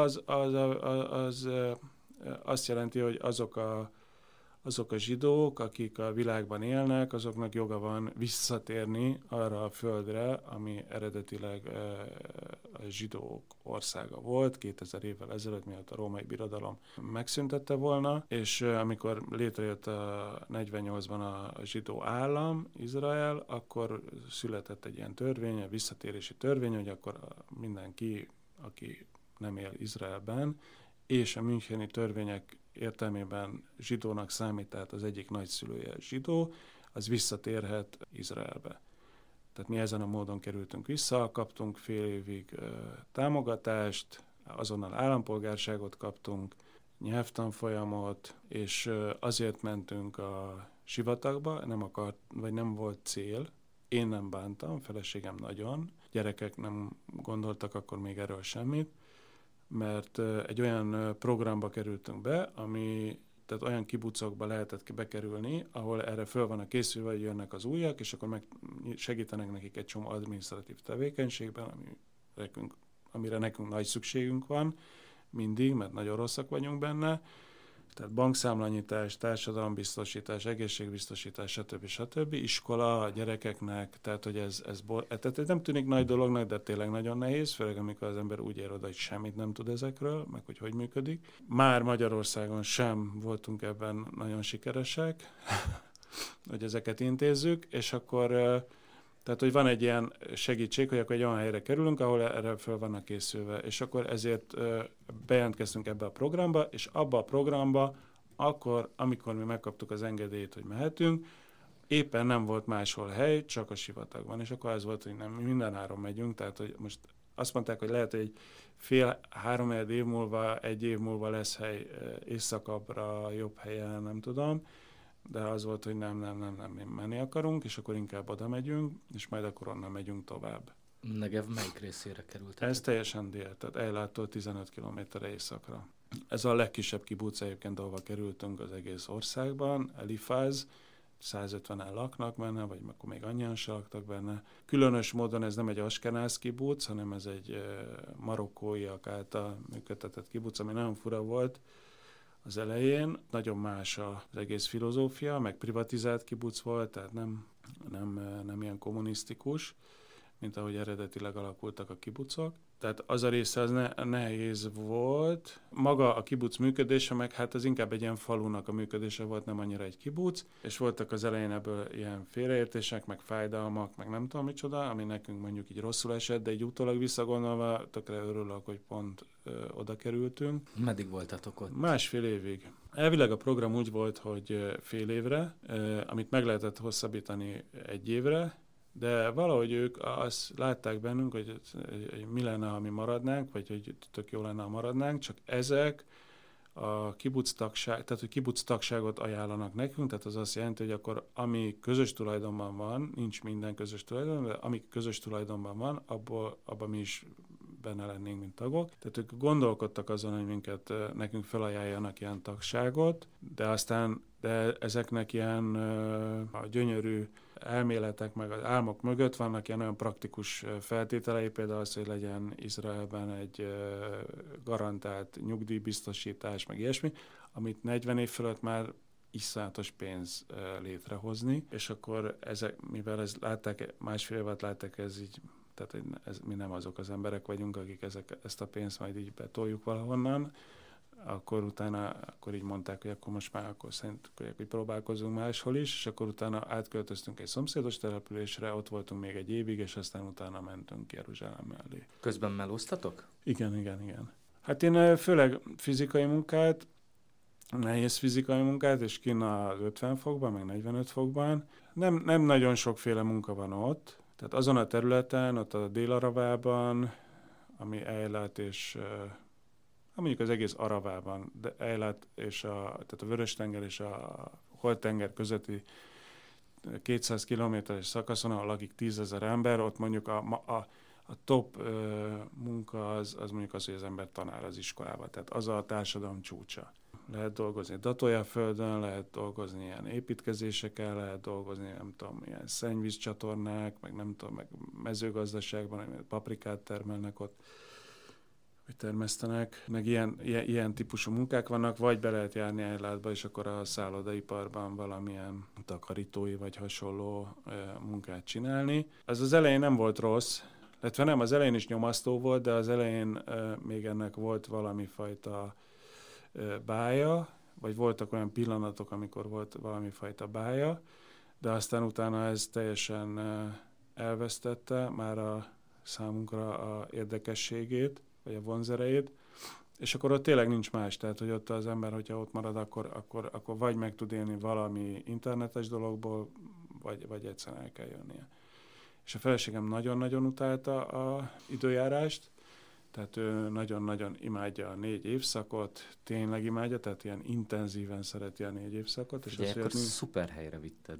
A: az azt jelenti, hogy azok a zsidók, akik a világban élnek, azoknak joga van visszatérni arra a földre, ami eredetileg a zsidók országa volt, 2000 évvel ezelőtt, miatt a római birodalom megszüntette volna, és amikor létrejött a 48-ban a zsidó állam, Izrael, akkor született egy ilyen törvény, a visszatérési törvény, hogy akkor mindenki, aki nem él Izraelben, és a müncheni törvények értelmében zsidónak számít, tehát az egyik nagyszülője zsidó, az visszatérhet Izraelbe. Tehát mi ezen a módon kerültünk vissza, kaptunk fél évig támogatást, azonnal állampolgárságot kaptunk, nyelvtanfolyamot, és azért mentünk a sivatagba, nem volt cél. Én nem bántam, feleségem nagyon, gyerekek nem gondoltak akkor még erről semmit, mert egy olyan programba kerültünk be, tehát olyan kibucokba lehetett bekerülni, ahol erre föl vannak készülve, hogy jönnek az újak, és akkor segítenek nekik egy csomó adminisztratív tevékenységben, amire nekünk nagy szükségünk van mindig, mert nagyon rosszak vagyunk benne. Tehát bankszámlanyítás, társadalombiztosítás, egészségbiztosítás, stb. Iskola a gyerekeknek, tehát hogy tehát nem tűnik nagy dolognak, de tényleg nagyon nehéz, főleg amikor az ember úgy ér oda, hogy semmit nem tud ezekről, meg hogy működik. Már Magyarországon sem voltunk ebben nagyon sikeresek, hogy ezeket intézzük, és akkor tehát, hogy van egy ilyen segítség, hogy akkor egy olyan helyre kerülünk, ahol erre föl vannak készülve. És akkor ezért bejelentkeztünk ebbe a programba, és abba a programba akkor, amikor mi megkaptuk az engedélyt, hogy mehetünk, éppen nem volt máshol hely, csak a sivatagban. És akkor az volt, hogy nem, mi mindenáron megyünk, tehát hogy most azt mondták, hogy lehet, hogy egy év múlva lesz hely északabbra, jobb helyen, nem tudom. De az volt, hogy nem, mi menni akarunk, és akkor inkább oda megyünk, és majd akkor onnan megyünk tovább.
B: Negev melyik részére került?
A: Ez teljesen dél, tehát Eiláttól 15 kilométerre északra. Ez a legkisebb kibuc egyébként, ahova kerültünk az egész országban, Elifáz 150-en laknak benne, vagy akkor még annyian se laktak benne. Különös módon ez nem egy askenáz kibuc, hanem ez egy marokkóiak által működtetett kibuc, ami nagyon fura volt az elején. Nagyon más az egész filozófia, meg privatizált kibuc volt, tehát nem ilyen kommunisztikus, mint ahogy eredetileg alakultak a kibucok. Tehát az a része az nehéz volt. Maga a kibuc működése, meg hát az inkább egy ilyen falunak a működése volt, nem annyira egy kibuc, és voltak az elején ebből ilyen félreértések, meg fájdalmak, meg nem tudom micsoda, ami nekünk mondjuk így rosszul esett, de így utólag visszagondolva tökre örülök, hogy pont oda kerültünk.
B: Meddig voltatok ott?
A: 1,5 évig. Elvileg a program úgy volt, hogy fél évre, amit meg lehetett hosszabbítani 1 évre, de valahogy ők azt látták bennünk, hogy mi lenne, ha mi maradnánk, vagy hogy tök jó lenne, ha maradnánk, csak ezek a kibuc tagság, tehát hogy kibuc tagságot ajánlanak nekünk, tehát az azt jelenti, hogy akkor ami közös tulajdonban van, nincs minden közös tulajdonban, de ami közös tulajdonban van, abban mi is benne lennénk, mint tagok. Tehát ők gondolkodtak azon, hogy nekünk felajánljanak ilyen tagságot, de ezeknek ilyen a gyönyörű elméletek, meg az álmok mögött vannak ilyen olyan praktikus feltételei, például az, hogy legyen Izraelben egy garantált nyugdíjbiztosítás, meg ilyesmi, amit 40 év fölött már iszonyatos pénz létrehozni, és akkor mivel ezt látták, 1,5 évet látták, ez így, tehát mi nem azok az emberek vagyunk, akik ezt a pénzt majd így betoljuk valahonnan, akkor így mondták, hogy akkor most már hogy próbálkozunk máshol is, és akkor utána átköltöztünk egy szomszédos településre, ott voltunk még 1 évig, és aztán utána mentünk Jeruzsálem mellé.
B: Közben melóztatok?
A: Igen. Hát én főleg fizikai munkát, nehéz fizikai munkát, és kinn az 50 fokban, meg 45 fokban. Nem nagyon sokféle munka van ott, tehát azon a területen, ott a Dél-Aravában, ami Eilat és mondjuk az egész Aravában, de Eilat és tehát a Vörös-tenger és a Holt-tenger közötti 200 kilométeres szakaszon, ahol lakik 10 000 ember, ott mondjuk a top munka az mondjuk az, hogy az ember tanár az iskolában, tehát az a társadalom csúcsa. Lehet dolgozni datójaföldön, lehet dolgozni ilyen építkezéseken, lehet dolgozni, nem tudom, ilyen szennyvízcsatornák, meg nem tudom, meg mezőgazdaságban, hogy paprikát termelnek ott, hogy termesztenek, meg ilyen típusú munkák vannak, vagy be lehet járni Eilatba, és akkor a szállodaiparban valamilyen takarítói vagy hasonló munkát csinálni. Az elején nem volt rossz, illetve nem, az elején is nyomasztó volt, de az elején még ennek volt valami fajta bája, vagy voltak olyan pillanatok, amikor volt valami fajta bája, de aztán utána ez teljesen elvesztette már a számunkra a érdekességét, vagy a vonzerejét, és akkor ott tényleg nincs más, tehát hogy ott az ember, hogyha ott marad, akkor vagy meg tud élni valami internetes dologból, vagy egyszerűen el kell jönnie. És a feleségem nagyon-nagyon utálta az időjárást, tehát ő nagyon-nagyon imádja a 4 évszakot, tényleg imádja, tehát ilyen intenzíven szereti a 4 évszakot.
B: És akkor szuper helyre vitted.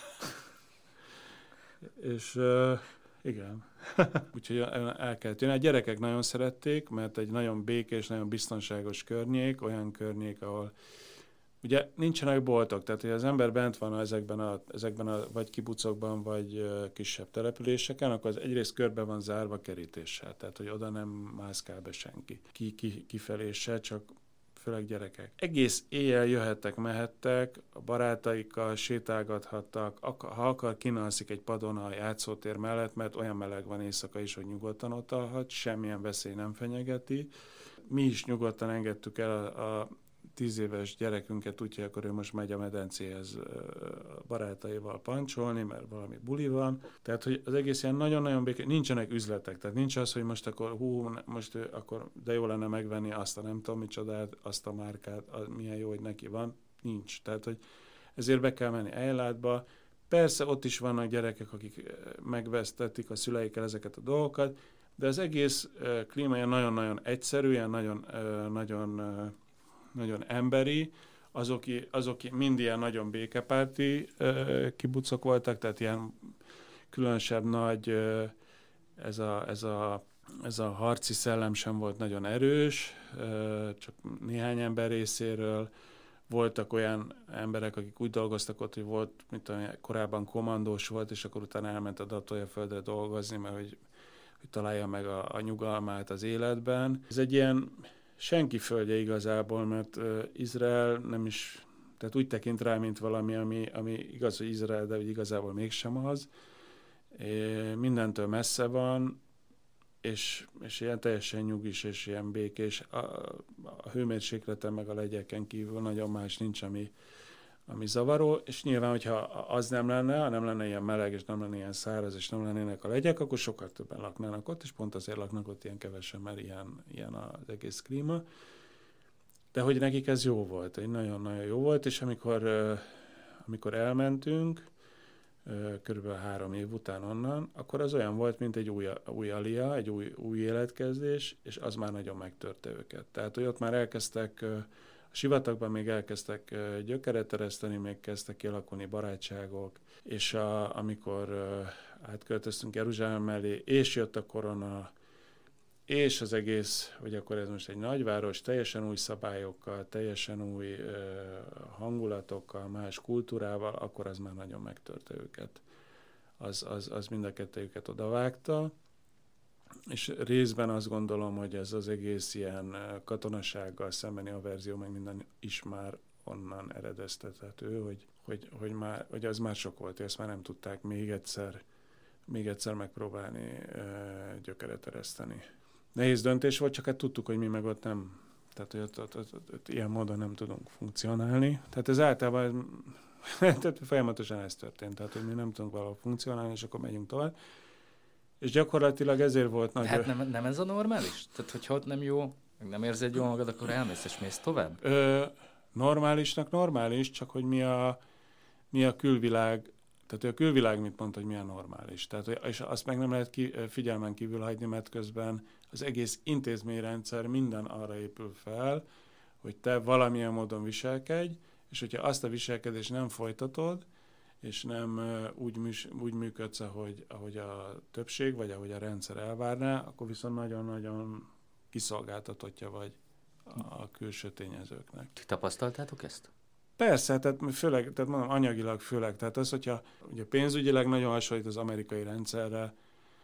A: És igen. Úgyhogy el kellett jönni. A gyerekek nagyon szerették, mert egy nagyon békés, nagyon biztonságos környék, olyan környék, ahol ugye nincsenek boltok, tehát hogy az ember bent van ezekben a vagy kibucokban, vagy kisebb településeken, akkor az egyrészt körbe van zárva kerítéssel, tehát hogy oda nem mászkál be senki. Kifelé se, csak főleg gyerekek. Egész éjjel jöhettek, mehettek, a barátaikkal sétálgathattak, ha akar, kinalszik egy padon a játszótér mellett, mert olyan meleg van éjszaka is, hogy nyugodtan ott alhat, semmilyen veszély nem fenyegeti. Mi is nyugodtan engedtük el a 10 éves gyerekünket, úgyhogy akkor ő most megy a medencéhez barátaival pancsolni, mert valami buli van. Tehát, hogy az egész ilyen nagyon-nagyon békés, nincsenek üzletek, tehát nincs az, hogy most akkor akkor de jó lenne megvenni azt a nem tudom micsodát, azt a márkát, milyen jó, hogy neki van. Nincs. Tehát, hogy ezért be kell menni Eilatba. Persze ott is vannak gyerekek, akik megvesztették a szüleikkel ezeket a dolgokat, de az egész klíma ilyen nagyon-nagyon egyszerű, ilyen nagyon emberi, azok mind ilyen nagyon békepárti kibucok voltak, tehát ilyen különösebb nagy, ez a harci szellem sem volt nagyon erős, csak néhány ember részéről, voltak olyan emberek, akik úgy dolgoztak ott, hogy volt, mint tudom, korábban kommandós volt, és akkor utána elment a Datója-földre dolgozni, mert hogy találja meg a nyugalmát az életben. Ez egy ilyen senki földje igazából, mert Izrael nem is, tehát úgy tekint rá, mint valami, ami igaz, hogy Izrael, de hogy igazából mégsem az. Mindentől messze van, és ilyen teljesen nyugis és ilyen békés. A hőmérsékleten meg a legyeken kívül nagyon más nincs, ami zavaró, és nyilván, hogyha az nem lenne, ha nem lenne ilyen meleg, és nem lenne ilyen száraz, és nem lennének a legyek, akkor sokkal többen laknának ott, és pont azért laknak ott ilyen kevesen, mert ilyen az egész klíma. De hogy nekik ez jó volt, egy nagyon-nagyon jó volt, és amikor elmentünk, körülbelül 3 év után onnan, akkor az olyan volt, mint egy új alia, egy új életkezdés, és az már nagyon megtörte őket. Tehát, hogy ott már elkezdtek, a sivatagban még elkezdtek gyökeret ereszteni, még kezdtek kialakulni barátságok, és amikor átköltöztünk Jeruzsálem mellé, és jött a korona, és az egész, hogy akkor ez most egy nagyváros, teljesen új szabályokkal, teljesen új hangulatokkal, más kultúrával, akkor az már nagyon megtörte őket. Az mind a kettőjüket odavágta, és részben azt gondolom, hogy ez az egész ilyen katonasággal szembeni averzió, meg minden is már onnan eredeztethető, hogy az már sok volt, és ezt már nem tudták még egyszer megpróbálni gyökeret ereszteni. Nehéz döntés volt, csak hát tudtuk, hogy mi meg ott nem, tehát hogy ott ilyen módon nem tudunk funkcionálni. Tehát ez általában tehát folyamatosan ez történt, tehát hogy mi nem tudunk valahol funkcionálni, és akkor megyünk tovább. És gyakorlatilag ezért volt nagy...
B: Hát nem ez a normális? Tehát hogyha ott nem jó, meg nem érzed jól magad, akkor elmész és mész tovább?
A: Normálisnak normális, csak hogy mi a külvilág, tehát a külvilág mit mondta, hogy milyen normális. Tehát, és azt meg nem lehet figyelmen kívül hagyni, mert közben az egész intézményrendszer minden arra épül fel, hogy te valamilyen módon viselkedj, és hogyha azt a viselkedést nem folytatod, és nem úgy működsz, ahogy a többség, vagy ahogy a rendszer elvárná, akkor viszont nagyon-nagyon kiszolgáltatottja vagy a külső tényezőknek.
B: Ti tapasztaltátok ezt?
A: Persze, tehát főleg, tehát mondom, anyagilag főleg. Tehát az, hogyha ugye pénzügyileg nagyon hasonlít az amerikai rendszerre,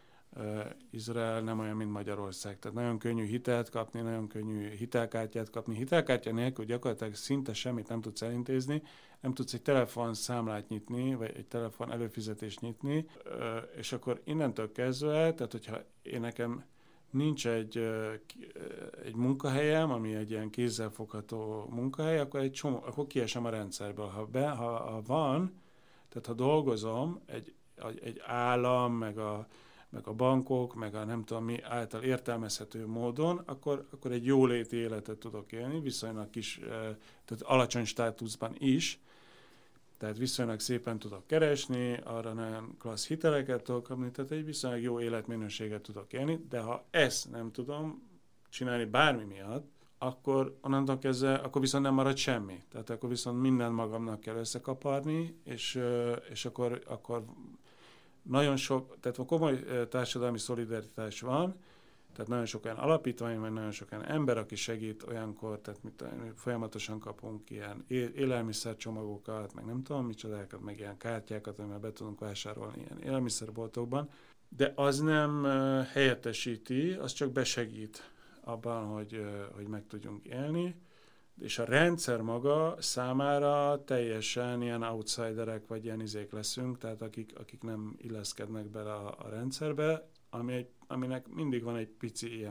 A: Izrael nem olyan, mint Magyarország. Tehát nagyon könnyű hitelt kapni, nagyon könnyű hitelkártyát kapni. Hitelkártya nélkül gyakorlatilag szinte semmit nem tudsz elintézni, nem tudsz egy telefonszámlát nyitni, vagy egy telefon előfizetést nyitni, és akkor innentől kezdve, tehát hogyha én nekem nincs egy munkahelyem, ami egy ilyen kézzelfogható munkahely, akkor kiesem a rendszerből. Ha van, tehát ha dolgozom, egy állam, meg a bankok, meg a nem tudom mi által értelmezhető módon, akkor egy jóléti életet tudok élni, viszonylag kis, tehát alacsony státuszban is, tehát viszonylag szépen tudok keresni, arra nagyon klassz hiteleket tudok kapni, tehát egy viszonylag jó életminőséget tudok élni, de ha ezt nem tudom csinálni bármi miatt, akkor onnantól kezdve, akkor viszont nem marad semmi. Tehát akkor viszont mindent magamnak kell összekaparni, és akkor nagyon sok, tehát komoly társadalmi szolidaritás van, tehát nagyon sok olyan alapítvány, vagy nagyon sok olyan ember, aki segít olyankor, tehát folyamatosan kapunk ilyen élelmiszercsomagokat, meg nem tudom micsodákat, meg ilyen kártyákat, amivel be tudunk vásárolni ilyen élelmiszerboltokban, de az nem helyettesíti, az csak besegít abban, hogy meg tudjunk élni, és a rendszer maga számára teljesen ilyen outsiderek, vagy ilyen izék leszünk, tehát akik nem illeszkednek bele a rendszerbe, aminek mindig van egy pici ilyen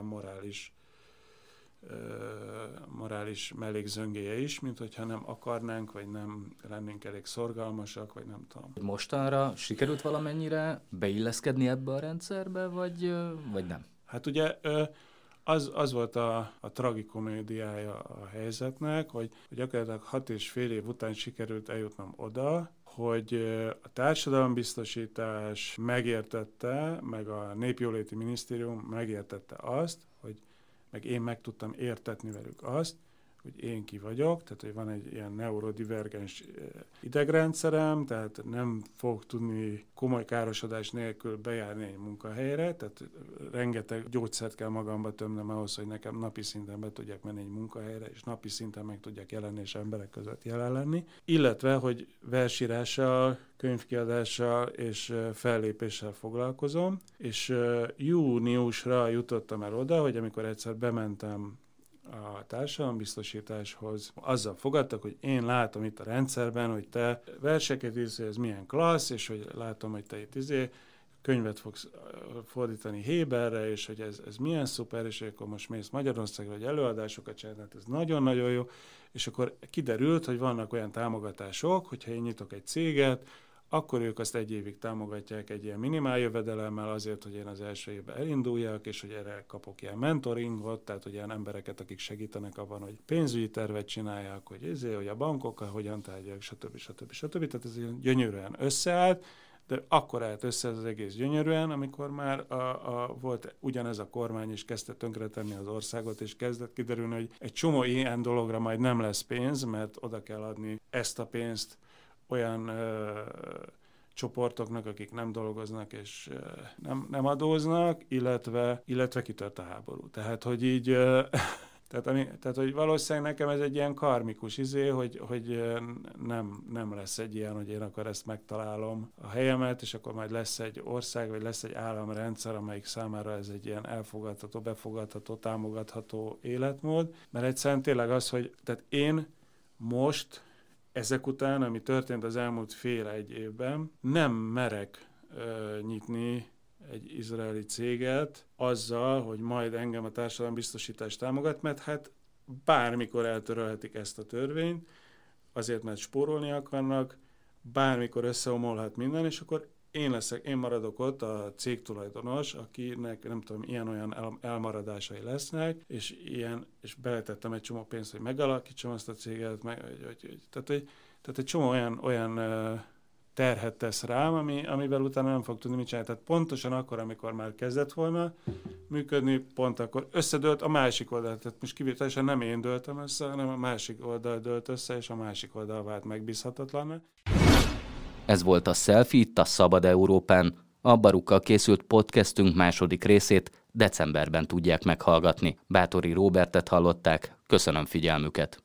A: morális mellékzöngéje is, mint hogyha nem akarnánk, vagy nem lennénk elég szorgalmasak, vagy nem tudom.
B: Mostanra sikerült valamennyire beilleszkedni ebbe a rendszerbe, vagy nem?
A: Hát ugye az volt a tragikomédiája a helyzetnek, hogy gyakorlatilag 6,5 év után sikerült eljutnom oda, hogy a társadalombiztosítás megértette, meg a Népjóléti Minisztérium megértette azt, meg én meg tudtam értetni velük azt, hogy én ki vagyok, tehát hogy van egy ilyen neurodivergens idegrendszerem, tehát nem fog tudni komoly károsodás nélkül bejárni egy munkahelyre, tehát rengeteg gyógyszert kell magamba tömnem ahhoz, hogy nekem napi szinten be tudjak menni egy munkahelyre, és napi szinten meg tudjak jelenni, és emberek között jelen lenni. Illetve, hogy versírással, könyvkiadással és fellépéssel foglalkozom, és júniusra jutottam el oda, hogy amikor egyszer bementem a társadalombiztosításhoz, azzal fogadtak, hogy én látom itt a rendszerben, hogy te verseket írsz, hogy ez milyen klassz, és hogy látom, hogy te itt könyvet fogsz fordítani Héberre, és hogy ez milyen szuper, és akkor most mész Magyarországra, hogy előadásokat csinálni, hát ez nagyon-nagyon jó, és akkor kiderült, hogy vannak olyan támogatások, hogyha én nyitok egy céget, akkor ők azt egy évig támogatják egy ilyen minimál jövedelemmel azért, hogy én az első évben elinduljak, és hogy erre kapok ilyen mentoringot, tehát hogy ilyen embereket, akik segítenek abban, hogy pénzügyi tervet csinálják, hogy a bankokkal hogyan tárgyalják, stb. Tehát ez ilyen gyönyörűen összeállt, de akkor állt össze ez az egész gyönyörűen, amikor már volt ugyanez a kormány, és kezdte tönkretenni az országot, és kezdett kiderülni, hogy egy csomó ilyen dologra majd nem lesz pénz, mert oda kell adni ezt a pénzt olyan csoportoknak, akik nem dolgoznak és nem adóznak, illetve kitört a háború. Tehát, hogy így... Tehát, hogy valószínűleg nekem ez egy ilyen karmikus hogy nem lesz egy ilyen, hogy én akkor ezt megtalálom a helyemet, és akkor majd lesz egy ország, vagy lesz egy államrendszer, amelyik számára ez egy ilyen elfogadható, befogadható, támogatható életmód. Mert egyszerűen tényleg az, hogy tehát én most ezek után, ami történt az elmúlt fél-egy évben, nem merek nyitni egy izraeli céget azzal, hogy majd engem a társadalombiztosítás támogat, mert hát bármikor eltörölhetik ezt a törvényt, azért, mert spórolni akarnak, bármikor összeomolhat minden, és akkor én maradok ott a cégtulajdonos, akinek nem tudom, ilyen-olyan elmaradásai lesznek, és beletettem egy csomó pénzt, hogy megalakítsam azt a céget, tehát egy csomó olyan terhet tesz rám, amivel utána nem fog tudni mit csinálni. Tehát pontosan akkor, amikor már kezdett volna működni, pont akkor összedőlt a másik oldal. Tehát most kivételesen nem én dőltem össze, hanem a másik oldal dőlt össze, és a másik oldal vált megbízhatatlan.
B: Ez volt a Selfie itt a Szabad Európán. A Barukkal készült podcastünk második részét decemberben tudják meghallgatni. Báthori Róbertet hallották. Köszönöm figyelmüket!